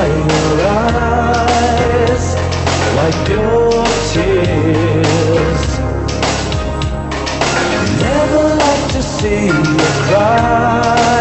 your eyes, wipe your tears. Never like to see you cry.